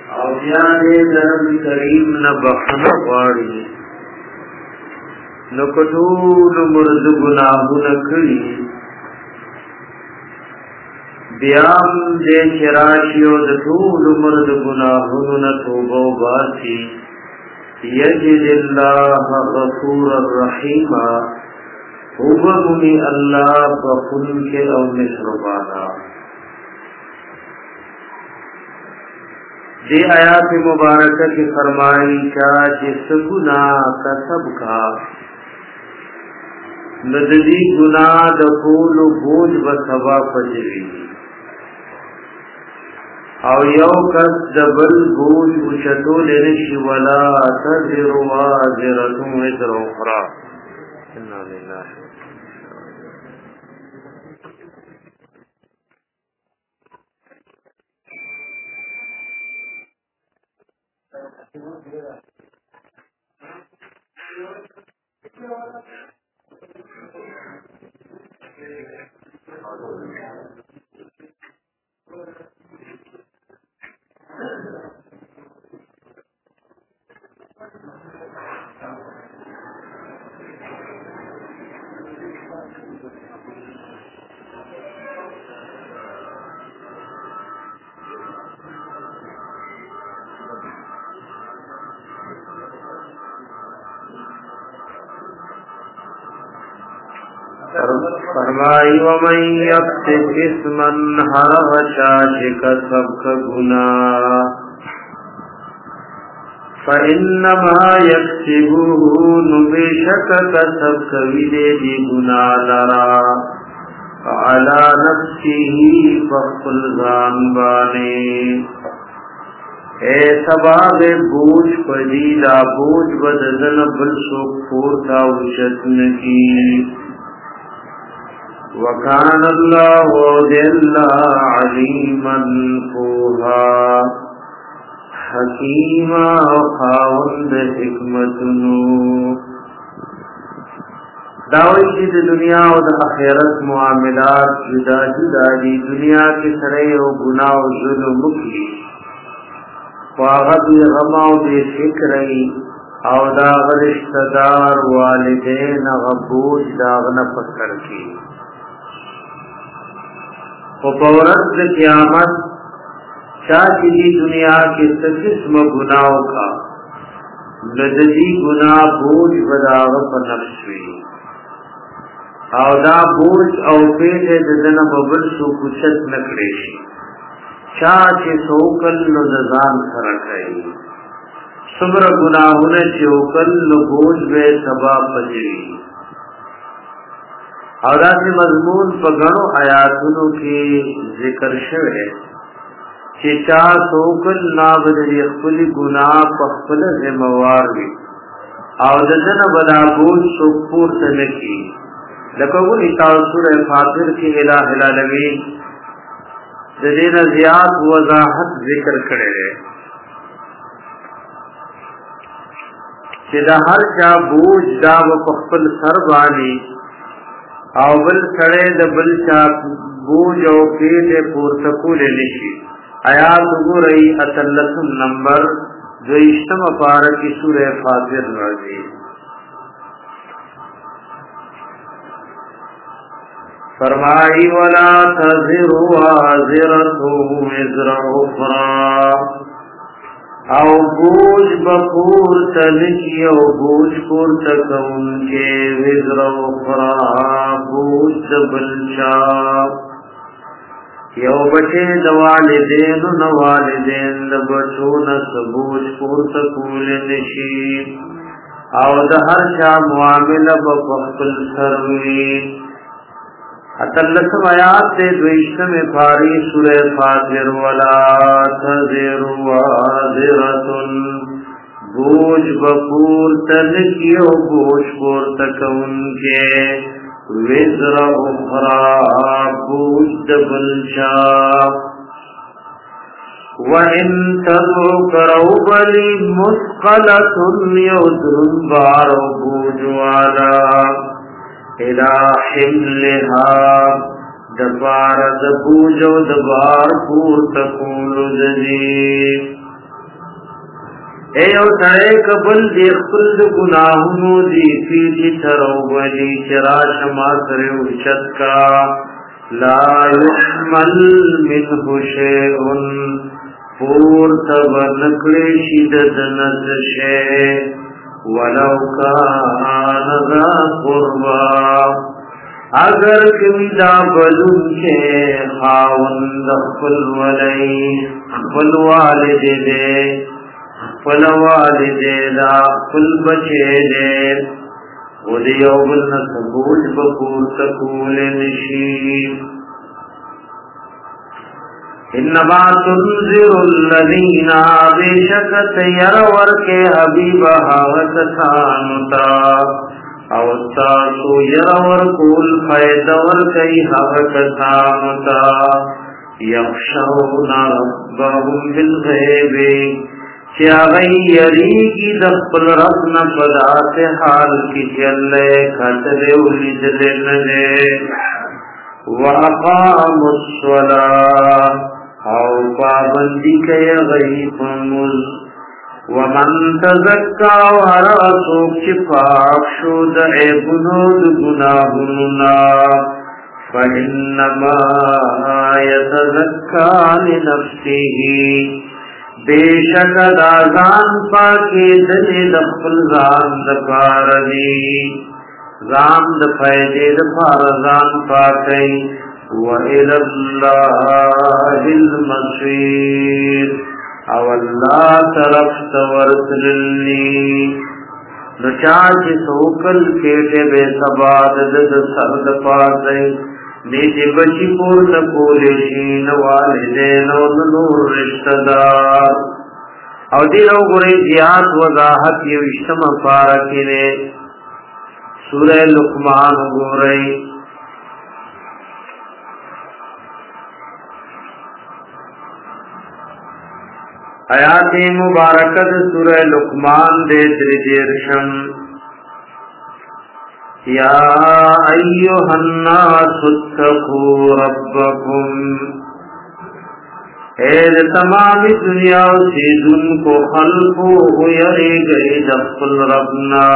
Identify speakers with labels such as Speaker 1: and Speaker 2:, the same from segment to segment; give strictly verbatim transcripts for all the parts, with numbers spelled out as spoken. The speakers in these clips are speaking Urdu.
Speaker 1: او بیا دې درب کریم نه بخښنه غواړي نو کټول مرد گناهونه کړی بیا دې چرایو د ټول مرد گناهونو توبه واسي یجد الله غفور الرحیم وبمنی الله بخون کے او مہربانا. دی آیات مبارکہ کی فرمائی کا جس گناہ کا سب کا ندی گناہ دخول بوجھ بسبا پجری او یو کس دبل بوجھ وشتو لنشی ولا تذر وازرتم وزر اخرى. انا لله فرمائی ومن یکسب اسما ہر غشاش کا سب کا گناہ فإنما یکسبوه نبیشک کا سب کا ویدے دی گناہ لرا فعلا نفسی فخل زانبانے اے سباب بوجھ پدیدہ بوجھ بدزن بلسو پورتا وشتن کی وَكَانَ اللَّهُ جَلَّ عَلِيمًا فُوهَا حَكِيمًا وَخَاوَندَ حِكْمَتُنُ. داوی کی دنیا او د آخرت معاملات جدا جدا دی. دنیا کے سرے او گناہ او ظلم کی واغد غم او بے فکری او دا رشتہ دار والدین غبوج داغنا پکر کی و پورت قیامت چاچی دی دنیا کے قسم گناہوں کا لدی گناہ بوجھ بداغ پر نفسوی او دا بوجھ او پیٹ ددن ببل سو کچت نکڑیشی چاچی سوکل لدزان سرکائی سمر گناہون چوکل لبوجھ بے سبا پجری اور ایسے مضمون پگڑو آیاتونو کی ذکر شوئے چی چا سوکل نابدری اخفلی گناہ پخفل زموار بھی اور دن بلا بوجھ سکپور تلکی لکو اتاو سورہ فاطر کی الہ العالمین دین زیاد وضاحت ذکر کرے گئے چی دا ہر چا بوجھ دا و پخفل سربانی او بل سڑے د بل چا بوجھ او پیٹ پورتکول نشی. آیات گو رئی اتلسم نمبر دویشتم پارکی سورہ فاطر رضی. فرمائی ولا تزر وازرة وزر اخرى او بوجھ بپور تلکی او بوجھ پور تکون کے وزر اخرى بوجھ دبلچا یو بچے دوالدین نوالدین دبچو نس بوجھ پور تکول نشی او دہر چا معامل بپخل سروی. اتلسم آیات دے دویشتم پاری سورہ فاطر ولا تزر وازرة بوجھ بپور تلکی و بوجھ پور تکون کے وزر اخرى بوجھ دبلچا وَإِن تَدْعُ كَرَوْبَلِ مُثْقَلَةٌ يَوْدْرٌ بَارُ بُوجْوَالَا إِلَى حِمْلِهَا دَبَارَ دَبُوجَ وَدَبَار پور تَقُولُ ذَلِيب ए او سړی قبل دی خپل ګناهونو دی پیټی ترو ولی چرا شما سره اوچت کا لا يحمل منه شيء پور تب نکلی شید دنز شے ولو کان ذا قربا اگر کمی دا بلون کے خاوند خپل ولی خپل والد دے خپل والد دا خپل بچے دے و دیو بلن سبوج بپور تکول نشید انما تنذر الذین بیشک تیر ورکے حبیب حاوت سانتا او تاسو یر ورکول فید ورکی حاوت سانتا یخشون ربهم بالغیب چیا غی یریگی دخل ربنا پدات حال کی چلے خطرے ولیدل نجے وَأَقَامُوا الصَّلَاةَ او پابندی کئی غیب مز ومن تزکا ورسوک چی پاک شود عیبنود گناہننا فإنما يتزکا لنفسه بیشک دازان پاکی دلی دخل زان دپار دی زان دفائدے دفار زان پاکی وَإِلَى اللَّهِ الْمَصِيرُ او اللہ طرف تورتللی نچاچ سوکل کیٹے بے سباد دد سرد پاتے نیچے بچی پورت پولیشین والدین و نور رشتدار او دیلو گرے زیاد وضاحت یہ اشتم پارکی نے سورہ لقمان گرے آیات مبارکت سورہ لقمان دے درجرشم یا ایوہ الناس اتقوا ربکم اید تمام دنیا سیدن کو خلقو یری گئی دخل ربنا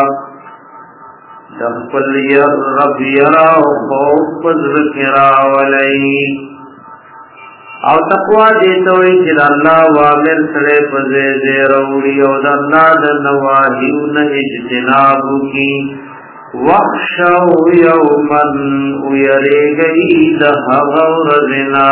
Speaker 1: دخل یر رب یرا و خوف پذر کرا ولی او تقوا دیتا ہوئی چل اللہ وامر سڑے پزے زیروڑی او دا اللہ دا نواہیون اجتنابو کی وخشو یومن ویرے گئی دا غورزنا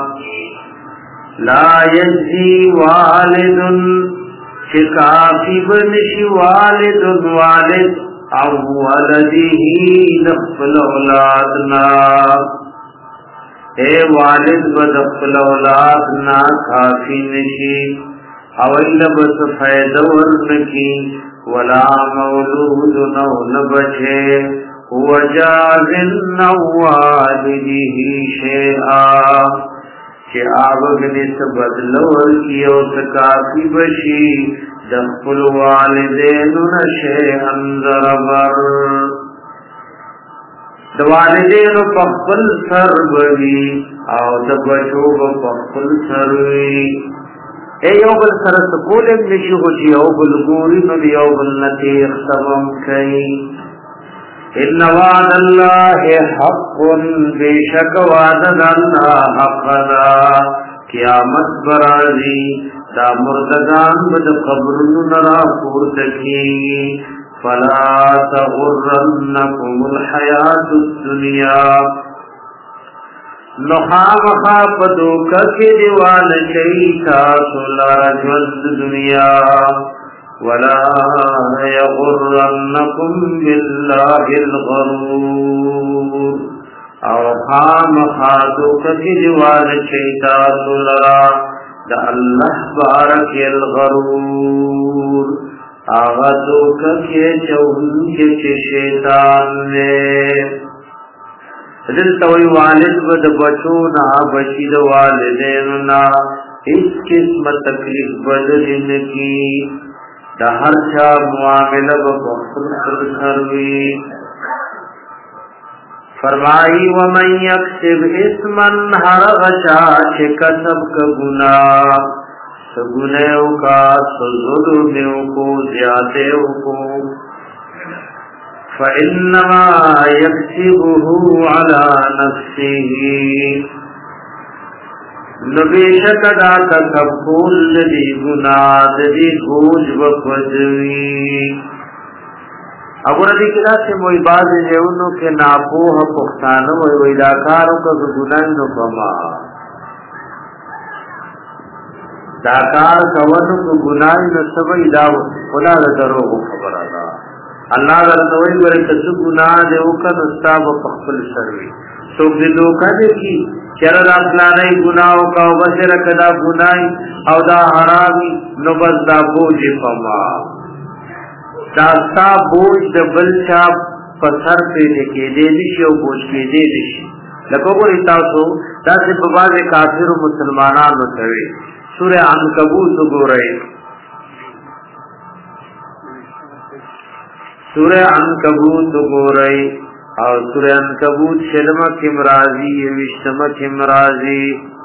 Speaker 1: لا یجزی والدن چکافی بنشی والدن والد او ولدی نخفل اولادنا اے والد بدخل اولاد نا کافی نشی اویل بس فیدہ ورنکی ولا مولود نو نبچے وجازن نو والده شیعا چی آبگنس بدلور کیو سکافی بشی دخل والدین نشیعن ضربر د والدینو په خپل سر بوي او د بچو په خپل سر وي ای یو بل سره سکولم نشي هو چې یو بل ګوري نو یو بل نتی اختبم کوي ان وعد الله حق بیشک وعد الله حق دا قیامت برازي دا مردگان بد قبرونو نرا پورته کی فلا تغرنكم الحياة الدنيا نخام خاپدوک کی دیوان شیطا سلار جوند دنیا ولا يغرنكم بالله الغرور او خام خاپدوک کی دیوان شیطا سلار دا اللہ بارک الغرور آغا تو ککے چون کے شیطان نے دل توی والد بد بچونا بچید والدیننا اس قسم تکلیف بدلن کی دا ہر چا معاملہ بخصل کروی فرمائی ومن یکسب اسمن ہر غچا چھ کسب کا گناہ सगुनेव का सजुल्मेव को ज्यादेव को फइन्नमा यक्सिबुहु अला नफ्सिही नबेशक दा तकफुल दी गुनाह दी बोझ बपजवी अब रदी किला से मोई बाज जेउनो के नापोह पुख्तानो वही इलाकारों का गुनाह नो कमा दाकार कवनु को गुनाह न सब इदा खुदा दरो खबर आला अल्लाह रतोई बरे कछु गुनाह दे ओका नस्ताब पखल सर्वी तो दिलो का दे की चर रातला नहीं गुनाह का वसर कदा गुनाह औदा हरामी नो बस दा बोझ पमा दास्ता बोझ डबल चा पत्थर पे के दे दिशो बोझ पे दे दिशी लको को इतासो दासे बबाज काफिर मुसलमानान नो तवे सूरह अनकबूत गो रहे सूरह अनकबूत गो रहे और सूरह अनकबूत शलमा किमराजी विश्तम किमराजी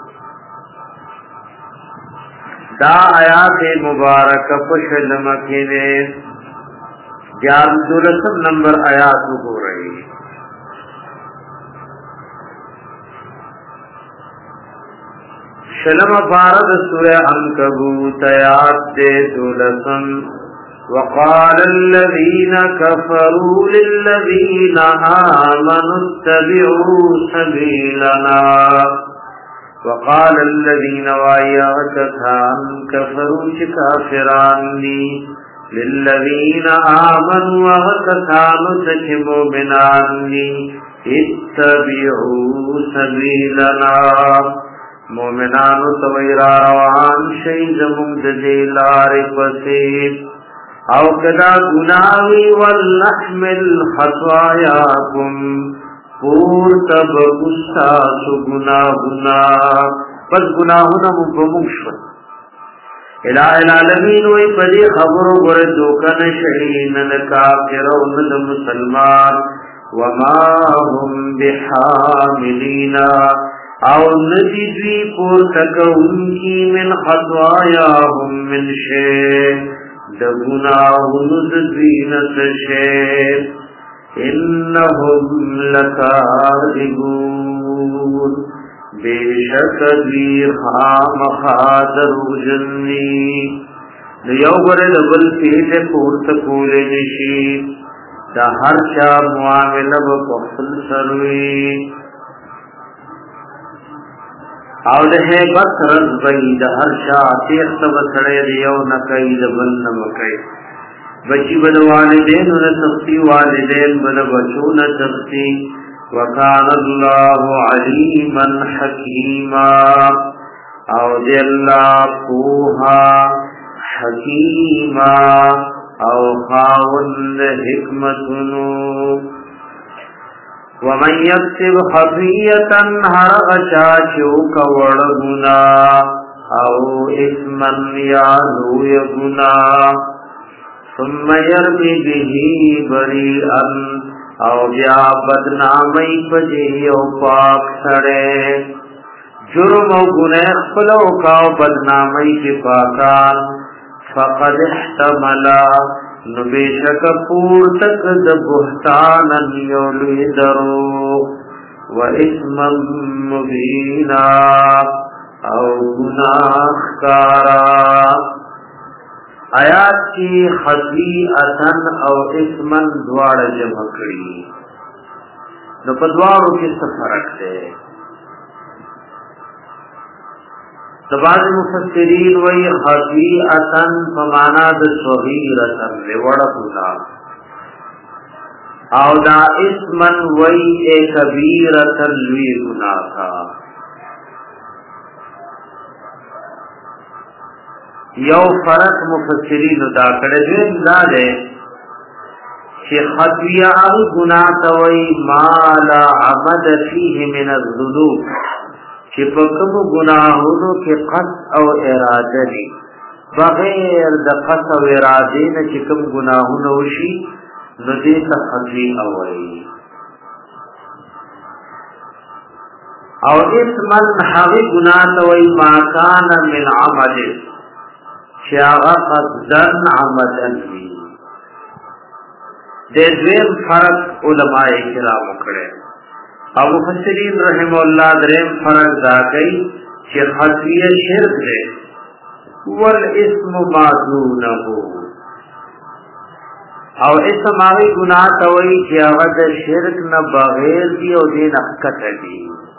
Speaker 1: दा आयात मुबारक शलमा के ने ग्यारह दुलसम नंबर आयात गो रही शलम फारद सूरह अनकबूत आयात दे दुलसम वक़ाल अल्लज़ीना कफ़रू लिल्लज़ीना आमनु इत्तबिऊ सबीलना वक़ाल अल्लज़ीना वायकथान कफ़रू काफिरानी लिल्लज़ीना आमनु वकथान सच मोमिनानी इत्तबिऊ सबीलना मोमिनानु तवैरा रवान शहीद मुमदे लार पसे औ कदा गुनावी वल्लहमिल खतवायाकुम पूर तब गुस्सा सु गुनाहुना बस गुनाहुना मुबमुश्व इला इलालमीन वही पदी खबरों गोरे दोकन शहीनन काफिरों न मुसलमान वमा हुम बिहामिलीना और नदी द्वी पूर तक उनकी मिन खतवाया हम मिन शे दगुना उनुद द्वीनत शे इन्नहुम लकादिबून बेशक द्वीर खाम खादरू जन्नी यौ बरे डबल पीठ पूर तक पूरे निशी दा हर शा मुआमिलब पफल सरवी और है बस रज बई द हर शाह तेख सब सड़े दियो न कई द बल न मकई बची बद वालिदैन न तफ्ती वालिदैन बद बचो न तफ्ती वकान अल्लाहु अलीमन हकीमा और दे अल्लाह पूहा हकीमा और खावंद हिकमतुनु वमन यक्सिब खफियतन हर अचाचो कवड़ गुना औ इस्मन या लूय गुना सुम्म यरमी बिही बरीअन औ या बदनामी पजियो पाक सड़े जुर्म गुनह खलो का बदनामी के पाकान फक़द इहतमला बेशक पूर तक द बुहतानन योलि दरो व इस्मम मुबीना औ गुनाहकारा आयात की खतीअतन और इस्मन द्वार जमकड़ी न पदवारों के फर्क है तबाज मुफस्सिरीन वही खतीअतन फमाना द सगीरतन लेवड़ गुना और दा इस्मन वही ए कबीरतन लुई गुना था यौ फरक मुफस्सिरीन दा करे दादे कि खतिया गुना तवई माला अमद फीह मिन अज़्ज़ुनूब कि पकम गुनाहों के कस और इरादे दी बगैर द कस और इरादे न चिकम गुनाहों नौशी नदी तखती अवई और इस मन हवी गुनाह तवई माकान मिन अमल چې هغه قصدن عمدن وي. د دویم فرق علماء کرام کړي او مفسرین رحم الله دریم فرق دا کوي چې خطیه شرک دی والاسم ما دونه او اسم هغه ګناه ته وایي چې هغه د شرک نه بغیر دی او دین اکته دی.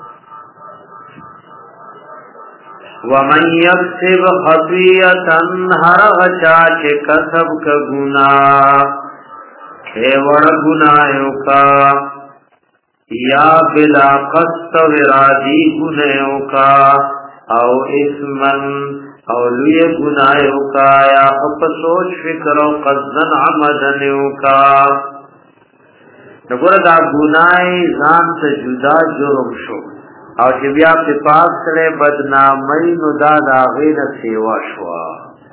Speaker 1: ومن یکسب خطیئتا هر غچا چې کسب کا ګناه اے وړ ګناهو کا یا بلا قصد ورادی گناہوں کا او اسمن او لوی گناہوں کا یا خب سوچ فکر او قصدن عمدنوں کا. نگوڑا دا گناہ ځان ته جدا جرم شو او چې بیا په پاک سره بدنامۍ نو دا دا غیر سیوا شوا.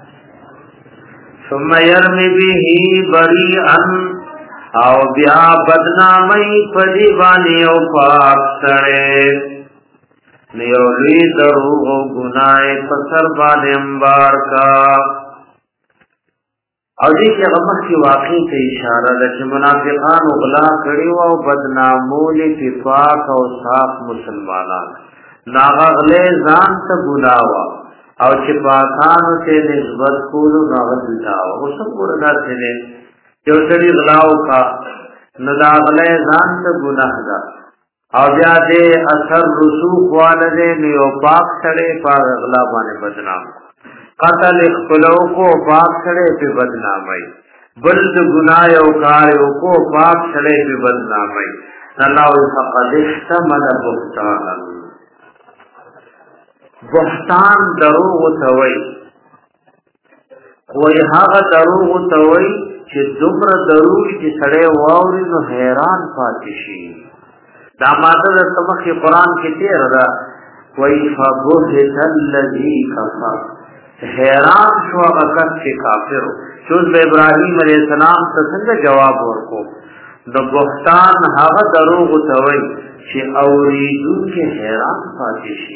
Speaker 1: ثم يرمي به بريئا او بیا بدنامی پدی بانی او پاک سڑے نیو لی دروغ و گناہ پسر بانی امبار کا. او دیکھ اغمق کی واقعی تا اشارہ لکھ منافقان اغلا کری و بدنامولی پی پاک و صاف مسلمانان ناغغلے زان تا گناوا او چی پاکانو تے نسبت کولو ناغت بتاوا وہ سب گرنا تینے جو سڑی غلاو کا نداغلے ځان ته گناہ دا او بیا دې اثر رسوخ والده نیو پاک سړی پاک غلا باندې بدنام قتل خپلو کو پاک سړی په بدنامي بل د گناہ او کار او کو پاک سړی په بدنامي. الله فقد احتمل بهتان بهتان دروغ توي کوئی هغه دروغ توي چې دومره دروغ چې سړی واوري نو حیران پاتې شي. دا ماده د سمخي قران کې تیر ده وای فبهت الذی کفر حیران شو هغه کس چې کافر شو. ابراهیم علیه السلام ته څنګه جواب ورکو؟ د بهتان هغه دروغ توي چې اوریدونکو حیران پاتې شي.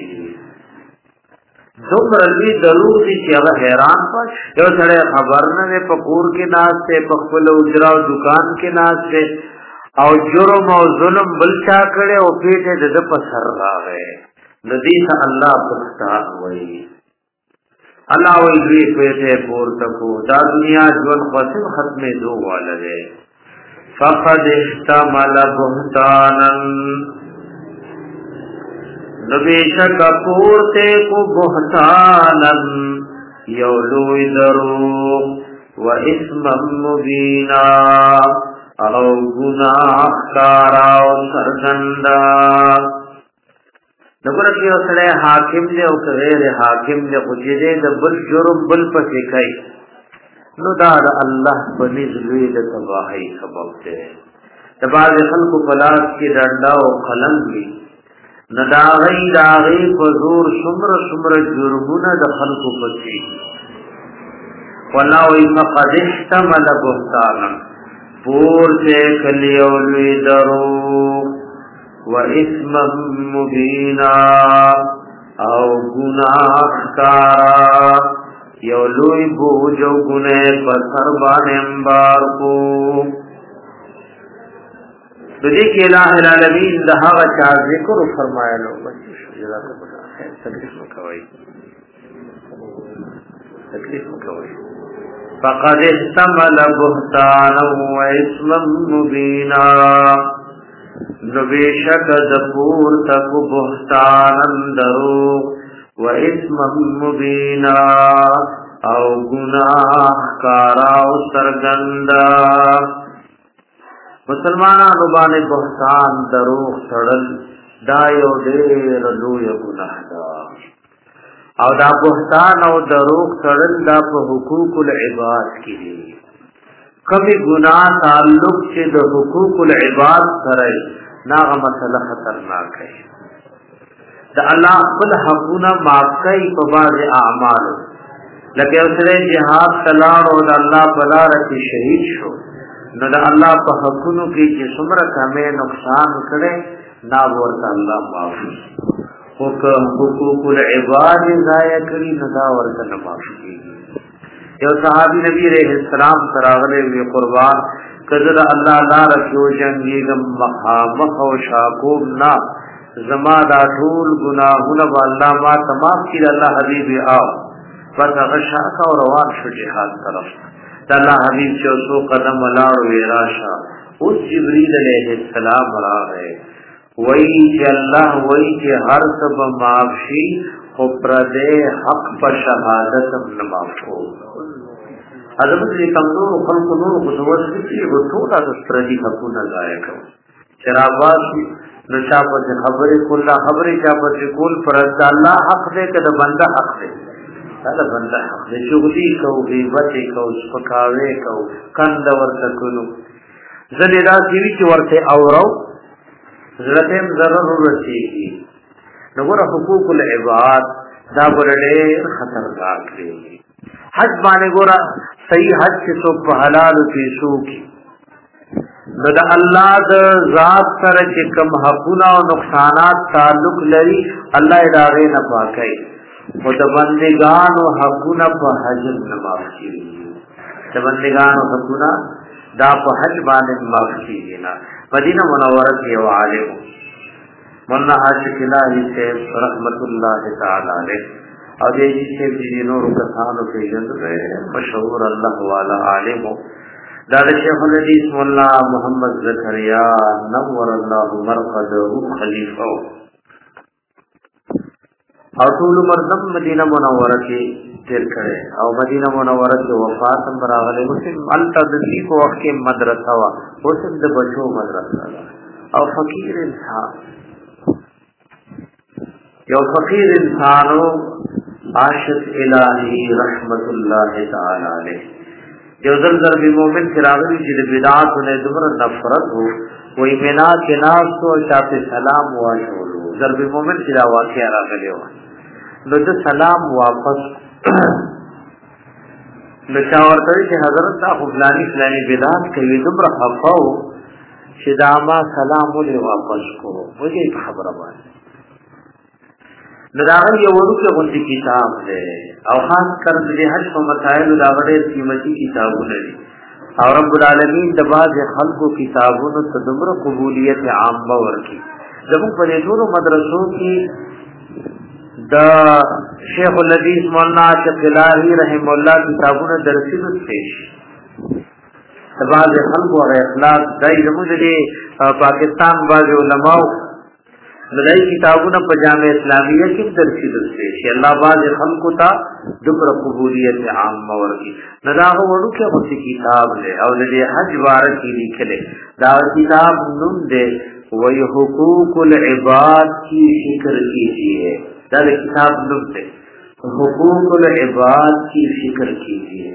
Speaker 1: دومره لوی دروغ دي چې هغه حیران پات یو سړی خبر نه په کور کې ناشته په خپل اجرا او دکان کې ناشته او جرم او ظلم بل چا کړي او پیټه د په سر راغی. ندی ته الله بختار وایي الله وی دوی پیټه پورته کو دا دنیا ژوند خاصه ختمه دوه فقد احتمل بهتانا نبیشک پورتے کو بہتانن یولوی دروغ و اسم مبینا او گناہ کارا و سرگندا. نگونا کی اصلے حاکم لے او غیر حاکم لے خجدے دا بل جرم بل پسی کئی نو دا دا اللہ بنیز لوی دا تباہی سبب دے. تباز خلق پلاس کی ڈنڈا و قلم بھی نداغی داغی پزور سمر سمر جرمون د خلقو پسی واللہوی فقد احتمل بہتانا پور سے کلیولوی دروغ و اسم مبینا او گناہ کارا یولوی بوجو گنے پسر بان امبار کو. دیکھ الہ العالمین دہاغا چار ذکر فرمایا لو بچی جزاک اللہ خیر. تکلیف مکوئی تکلیف مکوئی فقد احتمل بہتانا و اسما مبینا نبیشک دپور تک بہتانا دروغ و اسما مبینا او گناہ کارا و سرگندا. مسلمانانو باندې بهتان دروغ تړل دا یو ډېر لوی ګناه ده او دا بهتان او دروغ تړل دا په حقوق العباد کې دي. کبي ګناه تعلق چې د حقوق العباد سره ناغه مسله خطرناک ہے. دا الله خپل حقونه معاف کوي په بعض اعمال لکه اوسره جهاد تلاړ او د الله په لار کې شهید شو نو دا الله په حقونو کې چې څومره کمې نقصان کړي نا ورته الله معاف حقوق حقوق العباد ضایع کړي نو دا ورته نه معاف کیږي. यो सहाबी नबी अलैहिस्सलाम तरागले हुए कुर्बान कदर अल्लाह ला रखियो जंगीगम मखामख और शाकूम ना जमा दा ठूल गुनाहुन अल्लाह मा तमाम की अल्लाह हबीब आओ बस अगशा का और रवान शो जिहाद तरफ अल्लाह हबीब जो सो कदम अलाड़ वेराशा उस जिब्रील अलैहिस्सलाम रा है वही के अल्लाह वही के हर सब माफी खुप्रदे हक पर शहादत न माफो अदब से कमजोर खल्क नूर खुशवत की वो थोड़ा सा प्रति हकू न गाया करो शराबास नशा पर खबरें कुल्ला खबरें क्या पर कुल पर अल्लाह हक दे के बंदा हक दे साला बंदा हक दे चुगली कहो गीबत कहो पकावे कहो कंदवर तकनु जलेदा जीवी के वर्ते औरौ जरतेम जरूर रसीगी नगोरा हुकूकुल इबाद दा बड़े खतरनाक है हज माने गोरा सही हज के तो हलाल पेशो की नदा अल्लाह द जात सर के कम हकुना और नुकसानात ताल्लुक लरी अल्लाह इदारे न पाकई खुद बंदेगान और हकुना पर हज न माफी द बंदेगान और हकुना दा पर हज माने माफी ना मदीना मुनव्वरा के वाले मन्ना हज किलाही से रहमतुल्लाह तआला अलैह अब ये जिसे दिनों रुकथान के जंदे मशहूर अल्लाह वाला आलिम हो दादा शेख हदीस मुल्ला मोहम्मद ज़करिया नव्वर अल्लाह मरक़दहु खलीफा और टूल मर्दम मदीना मुनव्वरा के तेर करे और मदीना मुनव्वरा के वफात बरागले मुस्लिम अल तदली को वक्त के मदरसा वा मुस्लिम द बचो मदरसा और फकीर इंसान यो फकीर इंसानों आशिक इलाही रहमतुल्लाह तआला अलैह जो जर भी मोमिन फिरागली जिद बिदात उन्हें दुमर नफरत हो कोई मेना के नाज तो चाहते सलाम हुआ छोड़ो जर भी मोमिन फिरा वाक़या रागले हो लो जो सलाम वापस नशावर करी कि हजरत दा फलानी फलानी बिदात कही दुमर खफाओ शिदामा सलाम उन्हें वापस को मुझे खबर बात नदागल ये वरु के उनकी किताब है और खास कर हज को मसाइल उदागड़े कीमती किताबों ने और रब्बुल आलमीन दबाज खल्को किताबों ने तदमर कबूलियत आम्मा वर्की जब पढ़े दोनों मदरसों की द शेख हदीस मौलाना शकीलाही रहमतुल्लाह किताबों ने दरसिल पेश दबाज खल्को और इखलास दाई जमुदे पाकिस्तान बाज उलमा लड़ाई किताबों न पजामे इस्लामिया की दरसी दरसे अल्लाहबाज हमको था दुकर कबूलियत आम्मा वर्गी नदाहो वरु क्या होती किताब ले और ले हज बार की लिखले दाव किताब नुम दे वही हुकूकुल इबाद की फिक्र कीजिए दाव किताब नुम दे हुकूकुल इबाद की फिक्र कीजिए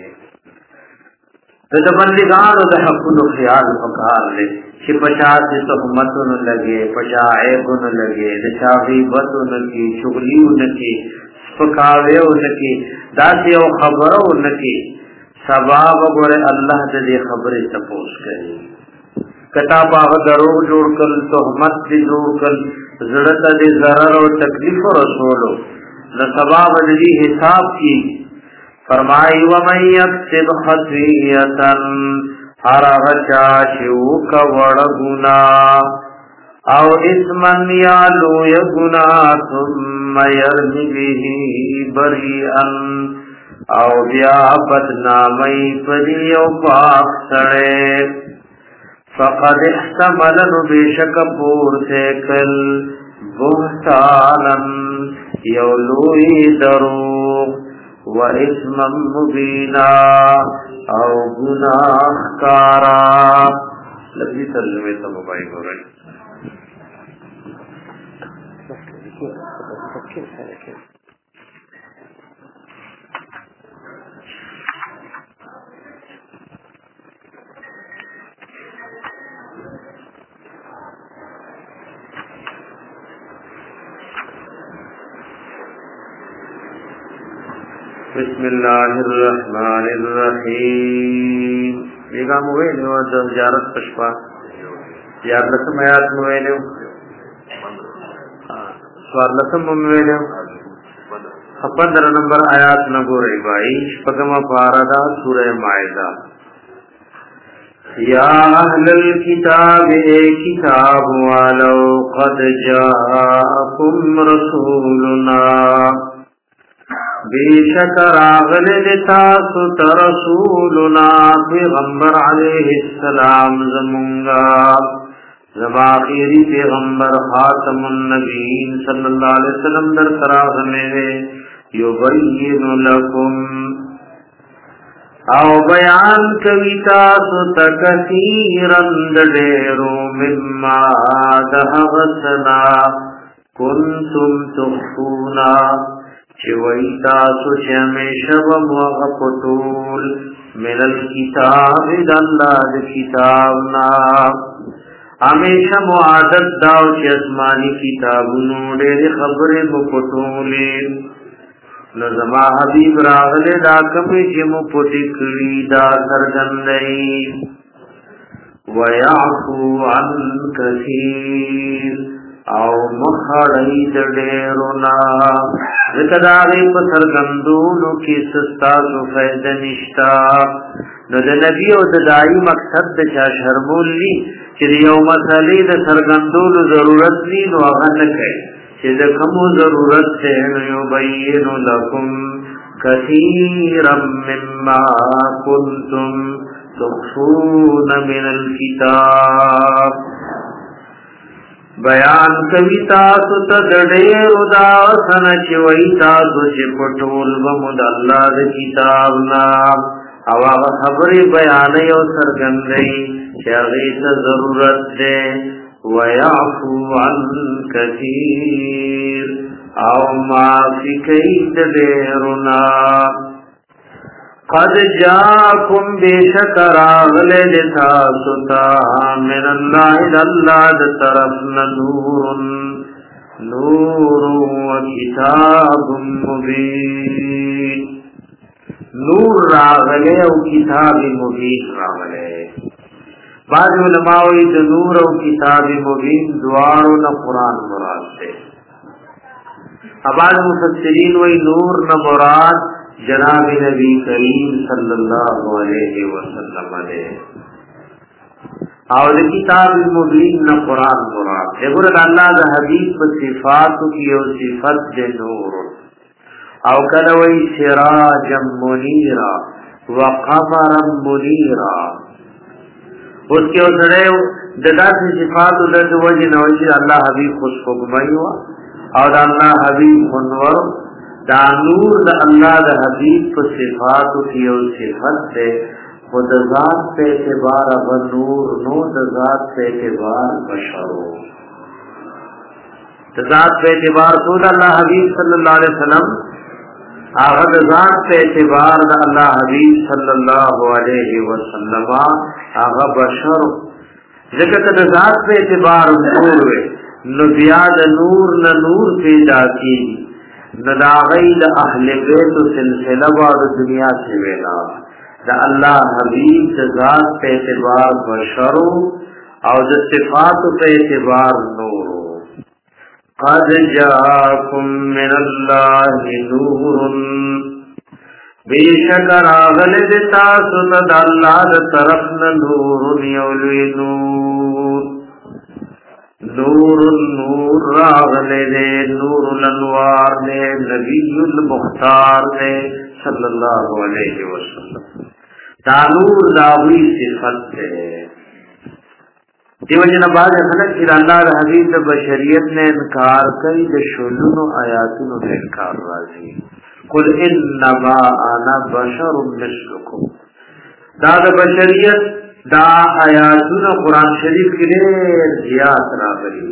Speaker 1: तो बंदिगान और हकुल ख्याल फकार ले कि पचास तहमत न लगे पचा ऐब न लगे निशावी बद न की चुगली न की पकावे न की दाते और खबर न की सवाब गोरे अल्लाह दे खबरें तपोस करे कताबा दरोग जोड़ कर तहमत से जोड़ कर जरूरत दे जरर और तकलीफ और रसूलो न सवाब दे हिसाब की फरमाई वमन यक्सिब खतीयतन हर चाशु कवड़ गुना और इसमन यालू य गुना तुम यर्मी बिही बरीअन और व्यापत नामई परियो पाक सड़े फकद इहतमलन बेशक पूर से कल बुहतानन यौलूई दरूग व इस्मम मुबीना और गुनाहकारा लफ्जी तर्जुमे तो मोबाइल हो रही बिस्मिल्लाहिर्रहमानिर्रहीम बेगा मोबाइल हो दस जारत पशपा यार लसम आयात मोबाइल हो स्वार लसम मोबाइल हो पंद्रह नंबर आयात न गोरे भाई पगमा पारदा सूरह मायदा। या अहलल किताब ए किताब वालो क़द जाअकुम रसूलुना बेशक रागले तासु तरसूलुना पैगंबर अलैहिस्सलाम ज़मुंगा ज़माखिरी पैगंबर खातमुन नबीन सल्लल्लाहु अलैहि वसल्लम दर तराग़ में युबय्यिनु लकुम आओ बयान कविता सुत कसीरन डेरो मिम्मा दहवसना कुंतुम तुखफूना चिवैता सुचमेशव मुगपतूल मिनल किताब दल्लाद किताबना हमेशा मुआदत दाव चे आसमानी किताबुनो डेरे खबरे मुपतूले नज़मा हबीब रागले दा कमे चे मुपतिकली दा सरगंदई वयाफू अन कसीर आओ मखड़ई डेरोना जिकदारे पसर गंदूलो की सस्ता सुफैद निष्ठा न द नबी ओ दाई मकसद द चा शर्मोली चिरियो मसली द सरगंदूल जरूरत नी नो अगन कई चिद कमो जरूरत से युबय्यिनु लकुम कसीरम मिम्मा कुंतुम तुखफून मिनल किताब बयान कविता सुत डेर उदासन चिवैता तुझ पटोल बमुद अल्लाह द किताब ना अवा खबरी बयान यो सरगंदई चागीत जरूरत दे वयाफू अन कसीर आओ माफी कई डेरुना क़द जाकुम बेशक रागले लिथा सुता मिन अल्लाह अल्लाह द तरफ नूरुन नूरु व किताबुम मुबीन नूर रागले और किताब मुबीन रागले बाद उलमाओं द नूर और किताब मुबीन दुआरों न कुरान मुराद से अबाद मुफस्सिरीन वही नूर न मुराद जनाब नबी करीम सल्लल्लाहु अलैहि वसल्लम ने और किताब मुबीन न कुरान मुराद है गुरु अल्लाह द हबीब प सिफात की और सिफत दे नूर और कल वही सिराजम मुनीरा व कमरम मुनीरा उसके उसने जदा से सिफात उधर वजह नवजी अल्लाह हबीब खुश को घुमाई हुआ और अल्लाह हबीब मुनवर दानूर द अल्लाह द हबीब को सिफात की और सिफत से खुद ज़ात पे एतबार अब नूर नो द ज़ात पे एतबार बशरो द ज़ात पे एतबार खुद अल्लाह हबीब सल्लल्लाहु अलैहि वसल्लम आगद ज़ात पे एतबार द अल्लाह हबीब सल्लल्लाहु अलैहि वसल्लम आगा बशर जगत द ज़ात पे एतबार नूर वे न बियाद नूर न नूर पैदा की नदागई द अहले बैत सिलसिला बाद दुनिया से वेला द अल्लाह हबीब द ज़ात पे एतबार बशरो और द सिफात पे एतबार नूरो क़द जाकुम मिनल्लाहि नूरुन बेशक रागले देता सुत अल्लाह द तरफ न नूरुन यौलि नूर नूर नूर रागले दे नूरुल अनवार ने नबीयुल मुख्तार ने सल्लल्लाहु अलैहि वसल्लम तानूर दावी सिफत है दिवजन बाद खलक फिर अल्लाह हबीब बशरियत ने इनकार कई द शुलुन आयातुन ने इनकार राजी कुल इन्नमा अना बशरुम मिस्लुकुम दाद बशरियत दा आयातुन कुरान शरीफ के लिए जियात रागली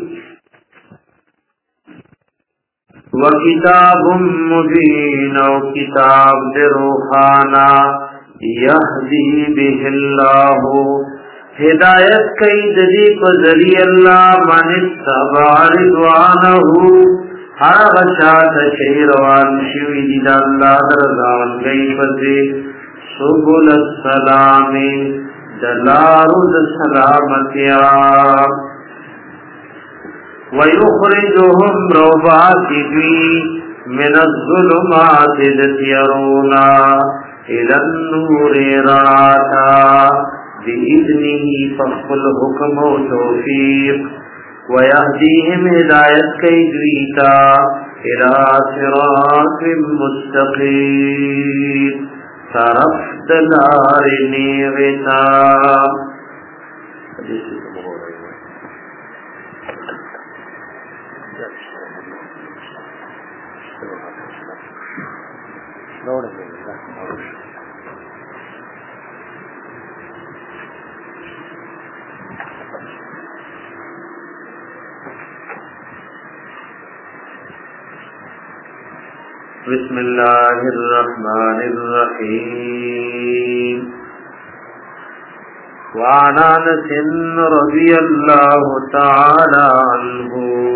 Speaker 1: व किताबुम मुबीन और किताब दे रोखाना यहदी बिहिल्लाहु हिदायत कई ददी को जरी अल्लाह मन तबा रिदवानहु हर बचात शेरवान शिवी दी अल्लाह दरगान गई बदे सुबुल सलामी दलारुद सलामतिया वयुखरिजुहुम रौबातिबी من الظلمات يرونا إلى النور رعاتا بإذنه فخل حكم و توفیق ويهديهم هدایت کئی دویتا الى صراط مستقیم طرف دلار نیغتا. بسم الله الرحمن الرحيم. وعن انس رضي الله تعالى عنه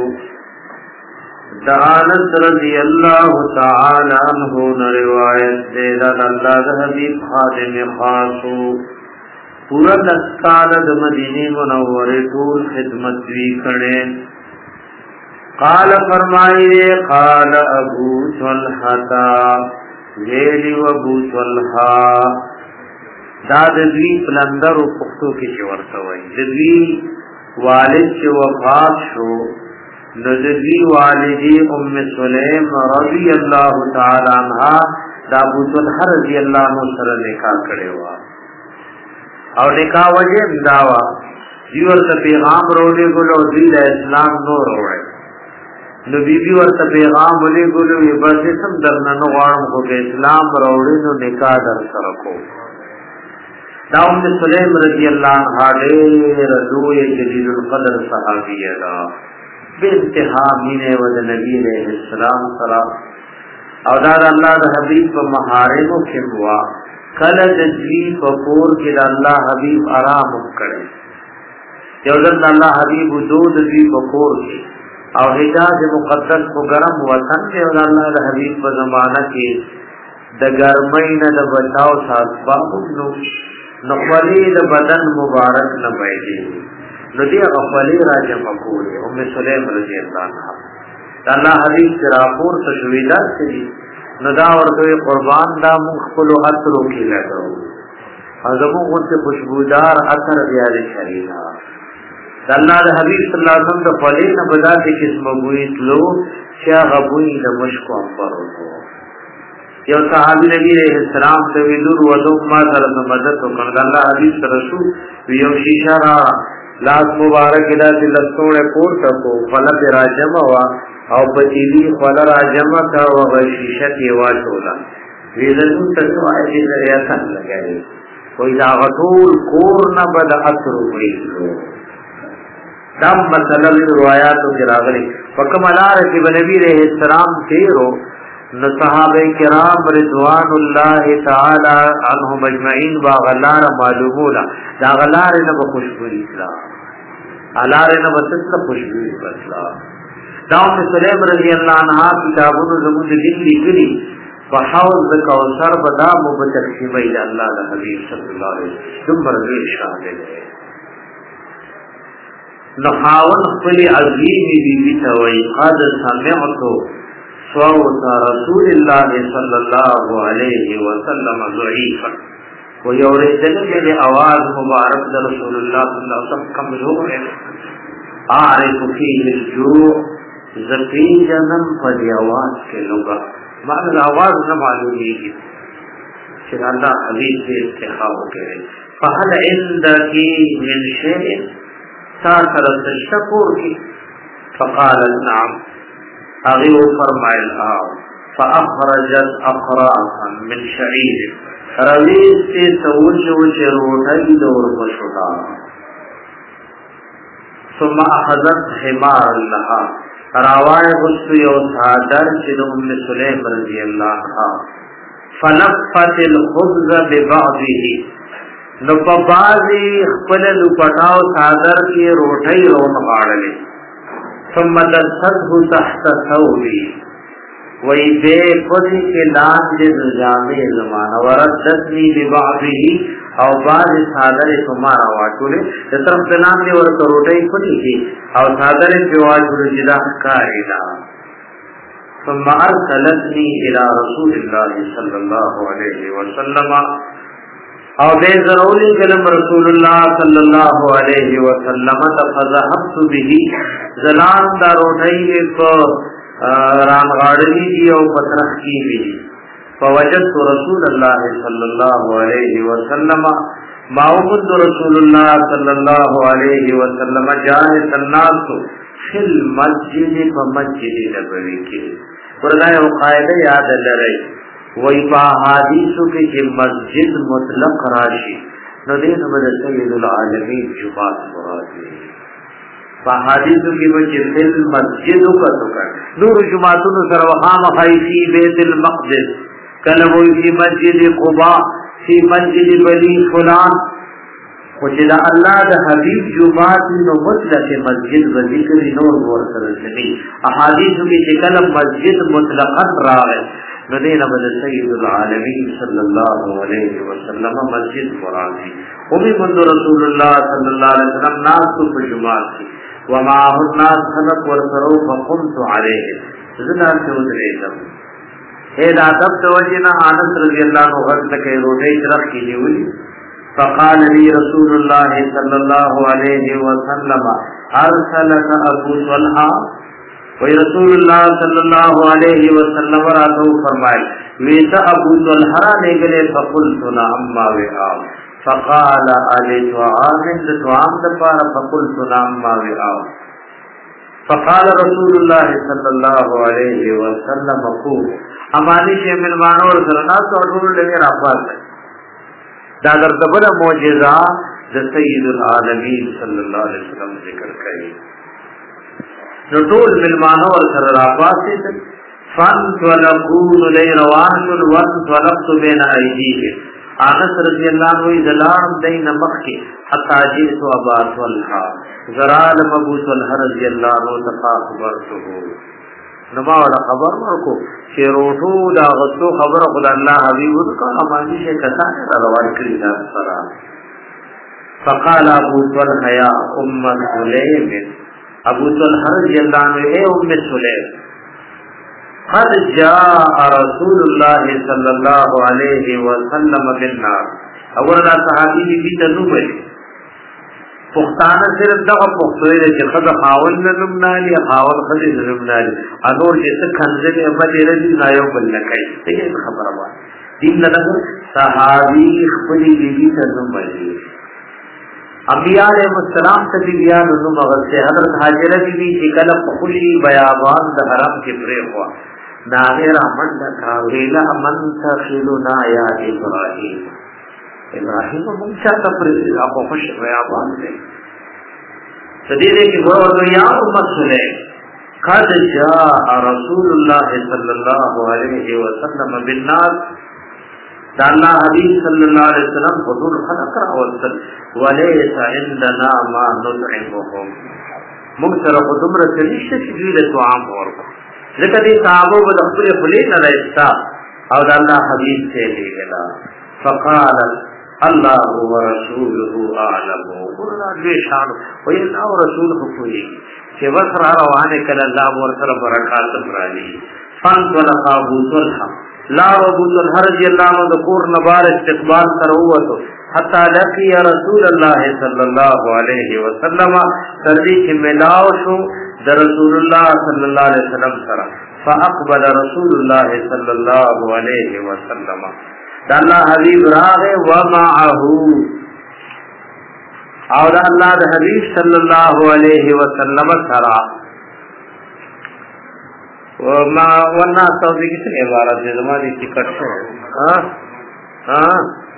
Speaker 1: انس رضي الله تعالى عنه روایت دے اللہ حبیب خادم خاصو پورا دستان د مدینه منوره ټول خدمت وی کړي. قال فرمائے قال ابو طلحہ ویلی ابو طلحہ دا دوی پلندر او پختو کې چې ورته وایي دوی والد چې وفات شو نو دوی والدی ام سلیم رضی الله تعالی عنها دا ابو طلحہ رضی الله عنه سره نکاح کړي وا او نکاح وجه داوا دی ورته پیغام وروړي ګلو دی اسلام نو وروړي نو بی بی ورته پیغام ولې ګلو یې بس سم درنه نو غواړم خو اسلام راوړې نو نکاح در سره کو. دا ام سلیم رضی الله عنها ډېر لوی جلیل القدر صحابیه ده به انتها مینه و د نبی علیہ السلام سره او دا الله د حبیب په محارمو کې هوا کله د دې په کور کې د الله حبیب آرام وکړي یو ځل الله حبیب دود دې په کور کې او حجاز مقدس کو گرم وطن کې او الله د حبیب په زمانہ کې د ګرمۍ نه د بچاو ساسباب نو نقلی د بدن مبارک نه بایدي نو دی غفلی راجه مقول ام سلیم رضی الله عنها الله حبیب سراپور تشویدا سي نو دا ورته قربان دا مخفل عطر کې لګاو ازمو غوته خوشبودار عطر بیا دې شریعه الله د حبیب صلی الله علیه وسلم د خپلې نه بدات قسم بوې تلو چې غبوې د مشکو انبر وو. یو صحابي نبی علیہ السلام ته ویلو ودو ما سره مدد وکړ الله حبیب سره شو یو شیشه را لاس مبارک د دې لڅوړې پورته کو فلک راجم وا او په دې فل راجم تا او شیشه تی واچولا ویلو ته وایي چې ریاست لګایي کوئی دا غټول کور نه بد اثر وکړي. دام مسئلہ روایاتوں کے راغلی فکم الار کی نبی علیہ السلام تیرو نو صحابہ کرام رضوان اللہ تعالی عنہم اجمعین با غلار معلومولا دا غلار نبا خوشبوئی اصلا علار نبا تسلا خوشبوئی اصلا. دام سلیم رضی اللہ عنہ کتابون زمون دن لکلی فحوض کوثر بدا مبتقسیمہ الى اللہ دا حبیب صلی اللہ علیہ وسلم جمبر غیر شامل ہے. نحاون خپلی عظیمی بی بی توئی قد سمعتو صوت رسول اللہ صلی اللہ علیہ وسلم ضعیفا و یوردن کے آواز مبارک در رسول اللہ صلی اللہ علیہ وسلم کمزور ہے. اعرف فیه الجوع زفی جنم پدی آواز کے لگا معنی آواز نہ معلومی گی چرا اللہ حبیب سے استخاب کرے. فهل عندکی من شیء ساثر الشکور کی فقال نعم اغیو فرمائل آو فاخرجت اقراقا من شعیر رویز سے سوچ وچ روٹائی دور پشتا ثم اخذت حمار لها راوائے غصو یو سادر چد ام سلیم رضی اللہ عنہ فنفت الخبز ببعضه نو په بازي خپل لپټاو صادر کې روټي رون غاړلې ثم تسده تحت ثوبي وای به پدې کې لاندې ځامې زمانہ ورتني ببعضه او باز صادر کمارا واټولې د طرف دلان دی ورته روټي پدې کې او صادر په واټولې جدا کاری دا ثم ارسلتني الى رسول الله صلى الله عليه وسلم او به ضروری کلم رسول الله صلی الله علیه وسلم فذهبت به زلان دا روټی کو ران غاړی دی او پترخ کی وی فوجدت رسول الله صلی الله علیه وسلم ما وجد رسول الله صلی الله علیه وسلم جاهد الناس فی المسجد فمسجد نبوی کی ورنہ یو قاعده یاد لرئ وی با حدیثو کی چه مسجد مطلق راشی نو دین بدا سید العالمین جماعت مرادی با حدیثو کی بچه فی المسجدو کا سکر نور جماعتون سروخام خیفی بیت المقدس کلوی فی مسجد قبا فی مسجد بلی فلان وچه دا اللہ دا حبیب جماعتی نو مطلق مسجد و ذکر نور ورسر سنی احادیثو کی چکل مسجد مطلقا راغے ندین بد سید العالمین صلی اللہ علیہ وسلم مسجد فرازی ومی منذ رسول اللہ صلی اللہ علیہ وسلم ناس تو جماعت کی ومعه الناس خلق ورسرو فقمت علیہ زدان سے ادرے لم اید آدب توجینا آنس رضی اللہ عنہ غرد کے روٹے شرف کی لیولی فقال لی رسول اللہ صلی اللہ علیہ وسلم ارسلک ابو طلحہ وی رسول اللہ صلی اللہ علیہ وسلم راتو فرمائے ویسا ابو طلحہ نے گلے فقلت نعما وعام فقال علیت وعامن دتوام دپارا فقلت نعما وعام فقال رسول اللہ صلی اللہ علیہ وسلم قول امانی شے ملمانور سرنات اور رول لگے رافات ہے دادر دبر موجزہ دا سید العالمین صلی اللہ علیہ وسلم ذکر کریں نو ټول ملمانو ور سره راپاسې فن ولقون لي روان ون ولقت بين ايديه انس رضی الله عنه ذلان دین مخکی حتا جئت ابا طلحه زرال ابو طلحه رضی الله عنه تخبرته نما ولا خبر ورکو چې روټو دا غتو خبر خدای الله حبیب کا امانی شه کتا روان کړی دا سره فقال ابو طلحه يا ام سليم ابو طلحہ رضی اللہ عنہ اے ام سلیم قد جاء رسول اللہ صلی اللہ علیہ وسلم بالنار اورنا صحابی بی بی تنو بلی پختانا صرف دغا پختوئی دے چه خد خاون ننمنالی خاون خد ننمنالی انور جیسے کنزل امدی رضی نایو بلنکائی دیکھیں خبر آباد دین لنگر صحابی خبری بی بی تنو بلی انبیاء علیہ السلام تبیان نو مغل سے حضرت حاجرہ بی بی چکل پخلی بیابان دا حرم کے پرے ہوا ناغیر من دکھا ویلا من تخلنا یا ابراہیم ابراہیم منچا تپری آپ خوش بیابان دے سدیدے کی گوردو یا امت سلے قد جاء رسول اللہ صلی اللہ علیہ وسلم بالناس دا اللہ حبیب صلی اللہ علیہ وسلم حضور خلق را وصل ولیس عندنا ما نطعمهم مغسر قدم رسلیشت شدید توعام ورکا ذکر دی صحابو بدخبر خلین رئیستا او دا اللہ حبیب سے لے گلا فقال اللہ ورسولہ اعلمو قرنا دویشانو وی اللہ ورسولہ کوئی کہ وصر روانے کل اللہ ورسر برکات برالی فانطلق ابو طلحہ لا ابو طلحہ رضی اللہ عنہ دکور نبار استقبال کروتو حتی لقی رسول اللہ صلی اللہ علیہ وسلم سردی کی ملاو شو در رسول اللہ صلی اللہ علیہ وسلم سرا فاقبل رسول اللہ صلی اللہ علیہ وسلم دا اللہ حبیب راغ ومعہو اور دا اللہ دا حبیب صلی اللہ علیہ وسلم سرا وما ونا توضیح کس نے عبارت ہے زمانی ٹکٹ سے ہاں ہاں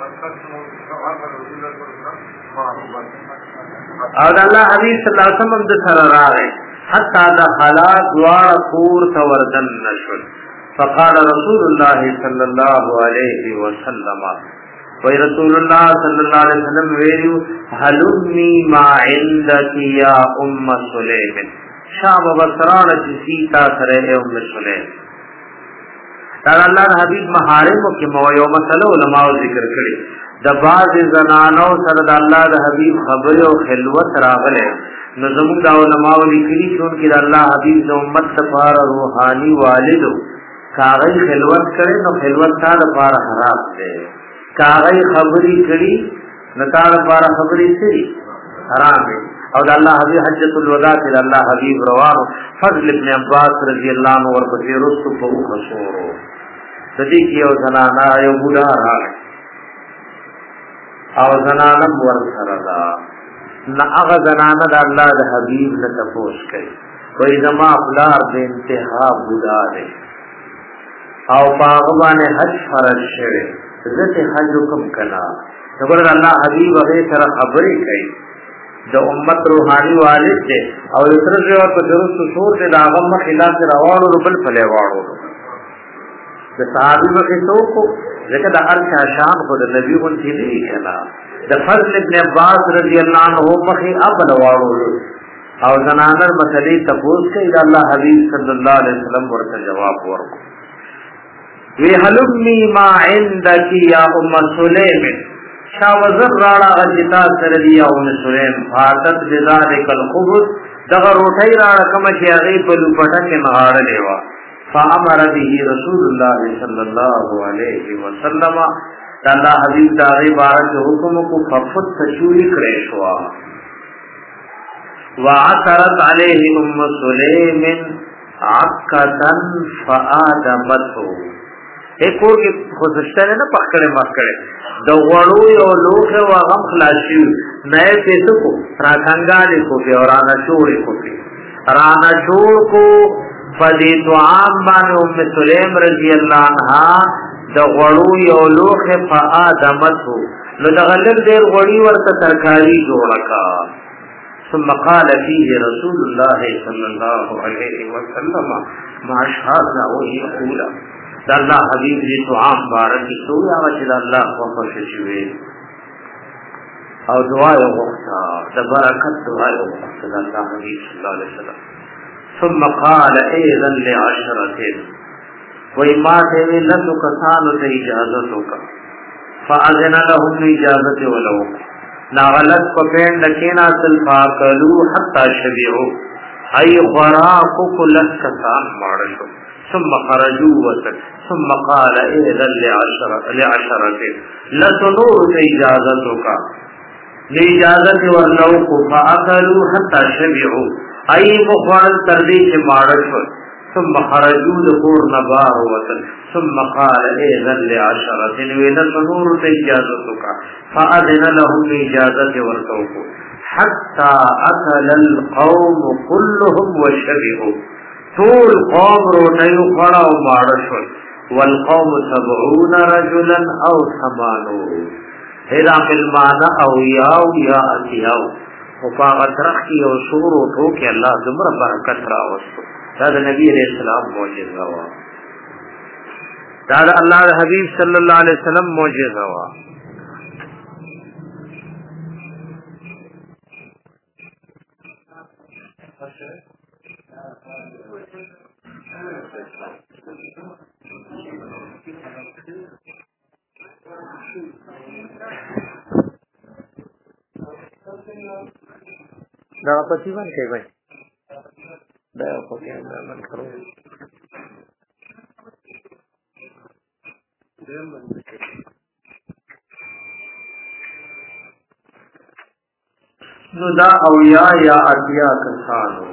Speaker 1: اور اللہ حبیب صلی اللہ علیہ وسلم دے سره راغی حتی دخل دوار کور توردن نشل فقال رسول اللہ صلی اللہ علیہ وسلم وی رسول اللہ صلی اللہ علیہ وسلم ویلو حلمی ما عندك یا ام سلیم شام بسران جسیتا سرے ام سلیم دار اللہ حبیب محارم کی مویو مسئلہ علماء ذکر کرے دا بعض زنانو سرد اللہ دا حبیب خبر و خلوت راغلے نو زموږ د علماء لیکلي چې ان کې الله حبیب د امت لپاره روحاني والد کاغی خلوت کړي نو خلوت تا لپاره حرام دی کاغی خبري کړي نو تا لپاره خبري سي حرام دی او د الله حبیب حجۃ الوداع کې الله حبیب رواه فضل ابن عباس رضی الله عنه ورپسې رسو په خسورو د دې کې یو زنانا یو بوډا راغی او زنانم ور سره دا نه هغه زنانه د الله د حبیب نه تپوس کوي وای زما خپلار د انتها بوډا دی او پاغه باندې حج فرض شوی ذات حج حکم کنا دغه الله حبیب هغه سره خبرې کوي د امت روحاني والد دی او تر څو په درست شور ته دا هغه مخلاف راوړو بل فلې واړو د صحابي مخې څوک ځکه د هر چا شان خو د نبی غون دی کنا د فضل ابن عباس رضی الله عنه مخې ابل واړو او زنانر مسلې تپوس کوي د الله حبیب صلی الله علیه وسلم ورته جواب ورکړي وی حلمی ما عندك یا ام سلیم شاوزر راڑا غجتا سردی یا ام سلیم فاتت بذالک الخبز دغه روټی راړه کوم چې هغه په لوپټه کې نغاړلې و فامر به رسول الله صلی الله علیه وسلم الله حبیب دا غي بارک حکم کو ففت تشوی کړې شو وعثرت علیه ام سلیم عقدن فآدمته ایک اور کې خوششته نه پکړې مکړې د وړو یو لوخه و غم خلاصي نه پیسو کو راکنګاله کو په اورانا شوړې کو رانا شوړ کو فدی دعام باندې ام سلیم رضی الله عنها د وړو یو لوخه فآدمته نو د غلل ډیر وړي ورته ترکاری جوړکا ثم قال فيه رسول الله صلى الله عليه وسلم ما شاء وهي اولى دا الله حبیب دې طعام بارک تو یا چې الله خوښ شي او دعا یو وخته د برکت دعا یو وخته د الله حبیب صلی الله علیه وسلم ثم قال اذا لعشره وما ته لن کسان ته اجازه وکا فاذن لهم اجازه ولو ناغلط په پند کینا تل فاکلوا حتى شبعوا اي خراق كل کسان ماړو ثم خرجوا وسط ثم قال اذا لعشره لعشره لتنور اجازتك لاجازت ورنو فاكلوا حتى شبعوا اي مخوال تردي کے ماړو ثم خرجوا لقور نبار وسط ثم قال اذا لعشره لتنور اجازتك فاذن لهم اجازت ورنو حتى اكل القوم كلهم وشبعوا طول قوم روٹیو خڑا و مارشل والقوم سبعون رجلا او ثمانون هدا فلمانا او یاو یا اتیاو وفاقت رخی و شور و ٹوکی اللہ دمر برکت راوستو دادا نبی علیہ السلام موجزہ ہوا دادا اللہ حبیب صلی اللہ علیہ وسلم موجزہ ہوا دا پتی باندې کوي دا په کې دا من کړو نو دا او یا یا اتیا کسانو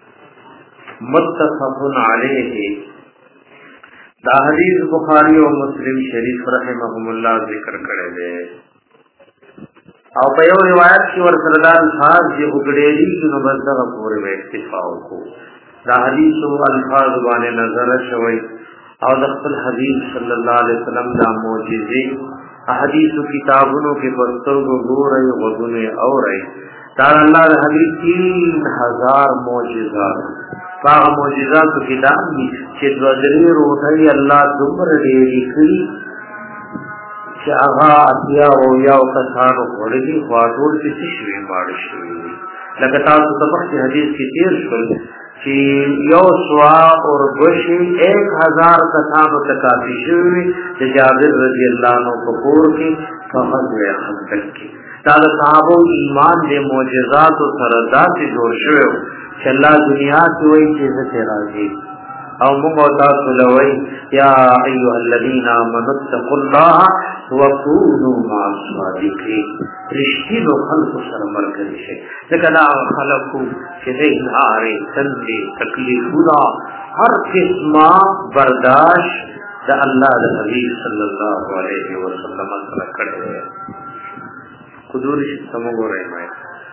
Speaker 1: متفقن علیه دا حدیث بخاری او مسلم شریف رحمهم الله ذکر کړی دی او په یو روایت کې ورسره دا الفاظ چې وګړي نو بندغه پورې وې اکتفا وکړو دا حدیث او الفاظ باندې نظر شوی او د خپل حبیب صلی الله علیه وسلم دا معجزې احادیث کتابونو کې پرستو ګورې وګونه اورې دا الله د حبیب تین هزار معجزات هغه معجزات کې دا چې د وزري روحي الله دومره دې کړی چې هغه اتیا او یا کسانو ورګي خواړول چې شوي ماړ شي لکه تاسو په وخت حدیث کې تیر شول چې یو سوا اور بشي ایک ہزار کسانو تکافی شوی د جابر رضی اللہ عنہ په کور کې فضل خندق کې دا د صحابو ایمان د معجزات او سردات جوړ شوی چې الله دنیا کې وایي چې زه راځي او موږ تاسو لوي یا ایها الذین آمنوا اتقوا الله وكونوا مع الصادقین رشتینو خلق سره مرګري شي ځکه دا خلقو چې د انهارې تندې تکلیفونه هر قسمه برداشت د الله د حبیب صلی الله علیه وسلم سره کړی قدور شي سمو راځي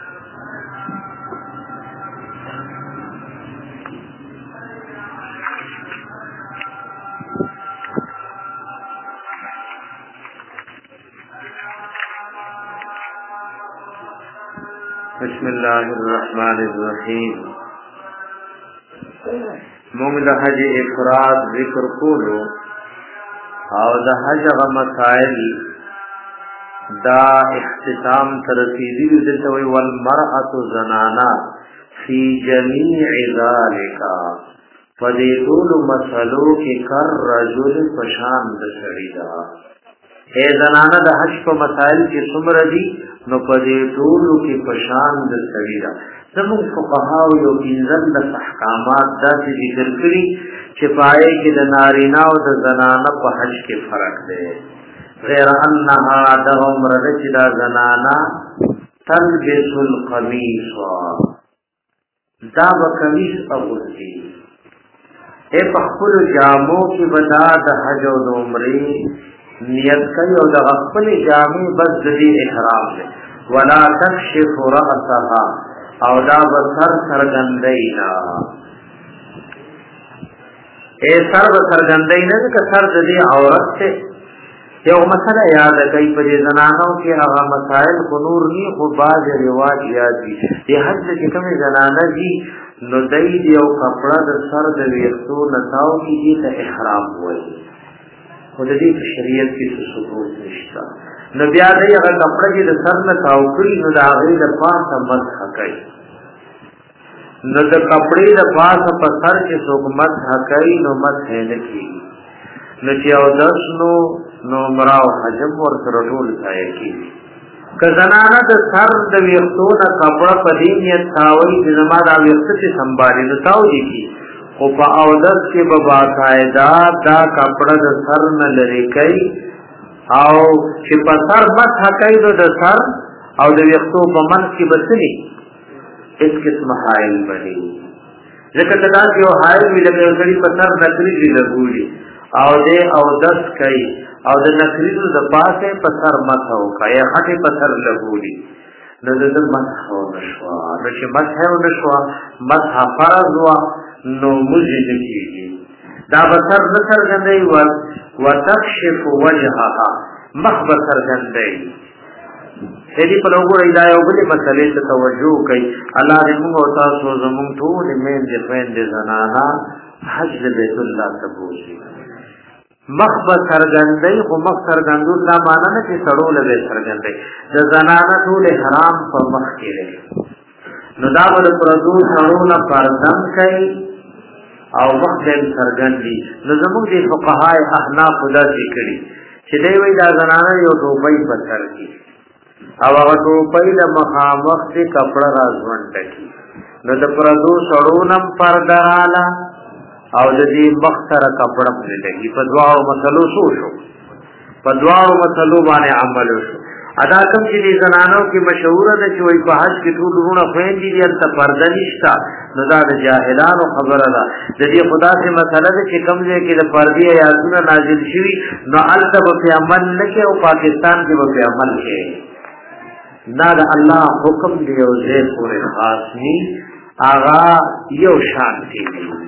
Speaker 1: بسم الله الرحمن الرحیم موږ د حج افراد ذکر کولو او د حج غ مسائل دا اختتام ترتیبی دلته وی والمرأة زنانا فی جمیع ذالک فدې ټول مسلو کې کر رجل پشان د سړی دا اے زنانه د حج په مسائل کې څومره دي نو په دې ټولو کې پشان د سړی دا زموږ فقهاو یو انزل د احکامات داسې ذکر کړي چې پای کې د نارینه او د زنانه په حج کې فرق دی غیر انها د عمر د چې دا زنانه تلبس القمیص دا به قمیص اغوندي اے په خپل جامو کې بدا د حج او د عمرې نیت کوي او د خپل جامې بس د احرام دی ولا تکشف رأسها او دا بسر سرګندینا اے سر سرګندینا که سر د دې عورت ته یو مسله یاد کوي په زنانو کې هغه مسائل کو نور ني خو باز رواج یاد دي د حج کې کوم زنانه دي نو دای دی او کپڑا د سر د ویختو نتاو کې ته احرام وایي خو د دې شریعت کې څه ثبوت نشته نو بیا دې هغه کپڑا چې د سر نه تاو کړی نو دا غي د پاسه مسح کوي نو د کپڑے د پاسه په سر کې څوک مسح کوي نو مسح نه کوي نو چې او داس نو نو مراو حجم ور سره ټول ځای کې که زنانه د سر د ویختو نه کپڑا په دې نیت تاوي چې زما دا ویخت څه سنبالي نو تاو دي کی او په او داس کې به باقاعده دا کپڑا د سر نه لري کوي او چې په سر مسح کوي نو د سر او د ویختو په منځ کې بسني اس قسم حائل بنی ځکه دا یو حائل وی لکه غړي په سر نکري دی لګولي او دې او دس کوي او د نکریو د پاسه په سر مسح وکړي هټه په سر لګولي نو د مسح او نشوا نو چې مسح او نشوا مسح فرض وا نو مجد کیږي دا په سر د سر غندې ول وتکشف وجهها مخبر سر غندې دې په لوګو ایدا یو بل مسلې ته توجه کوي الله دې موږ او تاسو زموږ ټول مين دې پېن دې زنانا حج بیت الله تبوشي مخبر سرګندې خو مخ سرګندو دا معنا نه چې سړول به سرګندې د زنانا ټول حرام په مخ کې لري نو دا ول پردو سړول پردم کوي او مخ دې سرګندې نو زموږ دې فقهای احناف خدا دې کړی چې دوی وی دا زنانا یو ټوپۍ په سر کې او هغه ټوپۍ د مخامخ دې کپڑا راځوند کی نو د پردو سړونم پردراله او د دې مختره کپڑا په لګي په دواړو مسلو شو شو په دواړو مسلو باندې عمل شو ادا کوم چې دې زنانو کې مشهور ده چې وای په حج کې ټول ورونه خويندې دي ته پرده نشتا نو دا د جاهلانو خبره ده د دې خدا سے مسله ده چې کوم ځای کې د پردې آیاتونه نازل شوي نو البته په عمل نه کې او پاکستان کې په عمل کې دا د الله حکم دی او زه پورې خاص ني آغا یو شان دی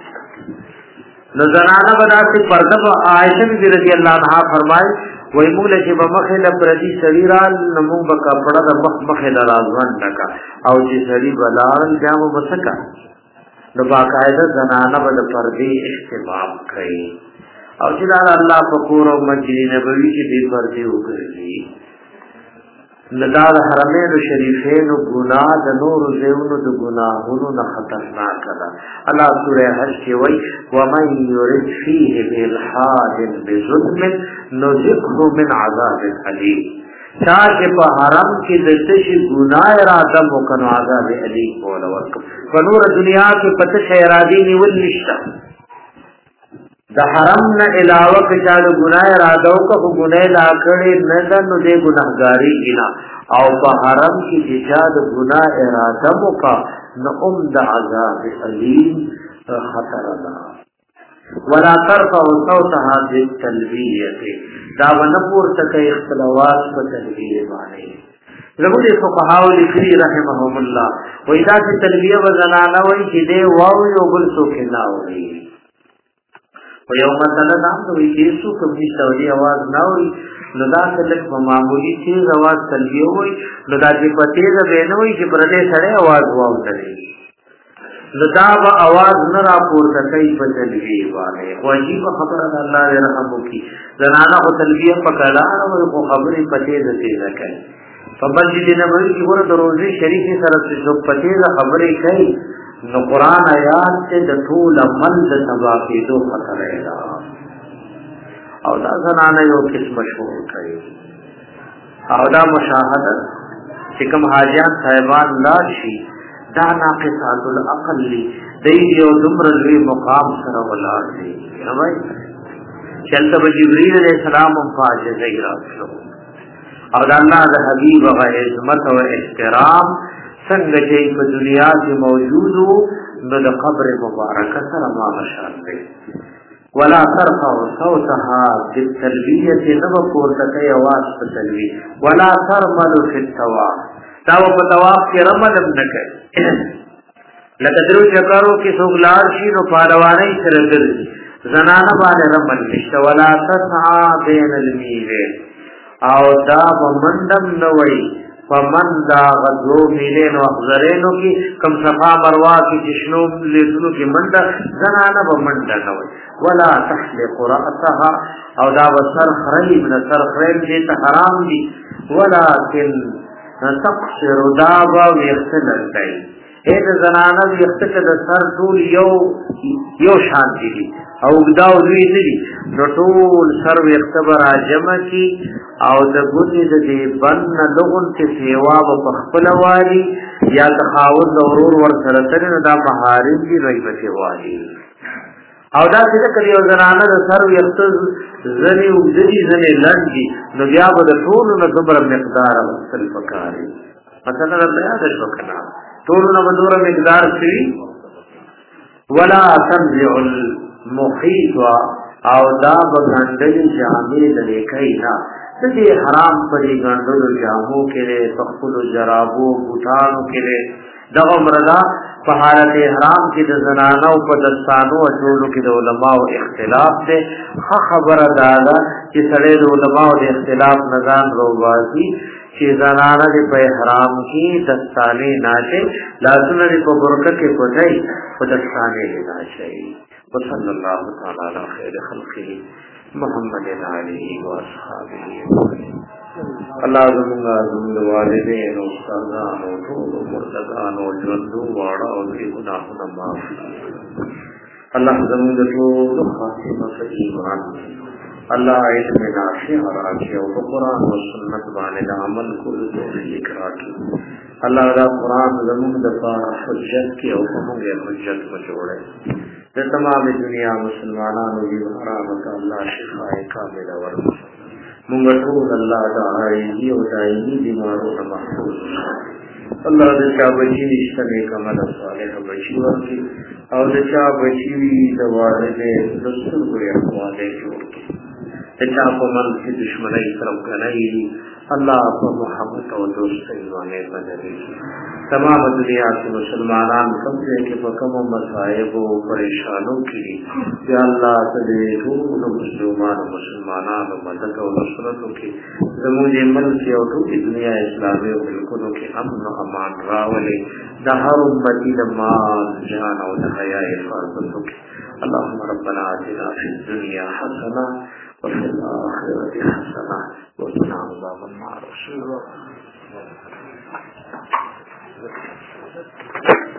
Speaker 1: نو زنانه بداسه پرده په عائشہ رضی الله عنها فرمای وای موږ چې په مخه د پردي شریران نمو په کپڑا د مخ مخه د راځوان تکا او چې شری بلال جامو بسکا نو باقاعده زنانه به د پردي اهتمام کوي او چې دا الله په کور او مسجد نبوي کې دې پردي وکړي لدا د حرمین شریفین گناہ د نور زیونو د گناهونو نه خطرناک ده. الله سوره حج کې وایي ومن يرد فيه بالحاد بظلم نذقه من عذاب الیم. چا چې په حرم کې د تشي ګناه اراده وکړو عذاب الیم ولا ورکړو. په نور دنیا کې پته شي اراده نیول نشته. د حرم نه علاوه که چا د ګناه اراده وکړو ګناه لا کړې نه ده نو دې ګناهګاری کینا. او په حرم کې چې چا د ګناه اراده وکړه نو ام د عذاب الیم خطر ده. ولا ترفع صوتها بالتلبیه دا ونپور تک اختلافات په تلبیه باندې. زموږ فقهاء لیکلي رحمهم الله وای دا چې تلبیه وزنانه وای چې دې واو یو بل څوک نه وای. و یو مثلا دا وای چې څوک په سعودي आवाज نه وای نو دا کله په معمولی چیز आवाज تلبیه وای نو دا چې په تیز به نه وای چې پرته سره आवाज واو تللی نو دا به आवाज نه را پورته کوي په تلبیه باندې. واجب خبره الله دې رحم وکي. زنانه او تلبیه په کلام او خبرې په تیز تیز کوي. په مسجد نبوي کې ګوره د روزي شریف سره چې په تیز خبرې کوي نو قران آیات ته د ټول عمل د تباہی دوه خطر ده. او دا زنانه یو قسم مشهور کوي او دا مشاهده چې کوم حاجیان صاحبان لا شي دا ناقصات العقل لی دی یو دمر لوی مقام سره ولاړ دی. نوای چلته به جبرئیل علیہ السلام هم فاجزه راتلو او دا الله د حبیب او عظمت او احترام څنګه چې په دنیا کې موجودو نو د قبر مبارک سره ما مشان دی. ولا ترفع صوتها بالتلبیه نو پورته کوي आवाज په تلبیه. ولا ترمل فی الطواف دا په طواف کې رمل نه کوي. لکه درو چکارو کې څوک لاړ شي نو پاروانه سره ګرځي زنانه باندې رمل نشته. ولا تسعى بين الميلين او دا ومندم نوي فمن دا غزو میلین و اخزرینو کی کم صفا مروا کی چشنو لیدنو کی منده زنانه ومنده نوي. ولا تحلق رأسها او دا وسر خریب نسر خریب دیتا حرام دی. ولكن تقصر دابا ویختلل دی. اید زنانه ویخته که دا سر طول یو یو شانتی دی او گداو دوی ندی نو ټول سر ویخته برا جمع کی او دا گوتی دا دی بن لغن تی سیواب پخپلوالی یا تخاون دا ورور ورسرسر دا محارم دی ریبتی والی. او دا څه کړي او زنانه د سر ویخته زنی او ځدی زنی لنډي نو بیا به د ټول نو صبر مقدار وصل پکاري. مثلا د یاد شو کنه ټول نو بدور مقدار شي. ولا تنزع المحيط او دا بغندل جامې د لیکاینا د دې حرام پرې غندل جامو کې په خپل جرابو بوټانو کې دغه مردا په حالت احرام کې د زنانو په دستانو او ټولو کې د علماو اختلاف دی. ښه خبره دا ده چې سړی د علماو د اختلاف نظام روباسي چې زنانه دې په احرام کې دستانې ناشي لازم دې په برکت کې پټای په دستانې ناشي. وصلی الله تعالی علی خیر خلقه محمد علیه و اصحابہ. الله زمونږ زمونږ والدین او استادان او ټول مرتدان او ژوندو واړه او دې ګناهونه معاف کړي. الله زمونږ ټول خاتمه په ایمان الله علم نافع راکړي او قرآن او سنت باندې عمل کولو توفیق راکړي. الله دا قرآن زمونږ د حجت کې او موږ یې حجت وجوړي. د تمام دنیا مسلمانانو دی حرامت الله شفاء کامله ورکړي. مونږ ټول الله تعالی او دایي بیمارو محفوظ الله دې چا بچی نشته نیک عمل صالح بچی ورکړي او دې چا بچی د والدې د سترګو یې خواله جوړ کړي. دې چا په من کې دشمنی طرف غنایي الله په محبت او دوستۍ باندې بدلې. تمام دنیا کې مسلمانان کوم ځای کې په کوم مصائب او پریشانو کې دي یا الله دې ټول مسلمانانو مسلمانانو مدد او نصرت وکړي. زموږ ملک او ټول دنیا اسلامي او ملکونو کې امن او امان راولي. د هر امتی د مال جان او د حیا حفاظت وکړي. اللهم ربنا آتنا في الدنيا حسنة وفي الآخرة حسنة وقنا عذاب النار. Thank you.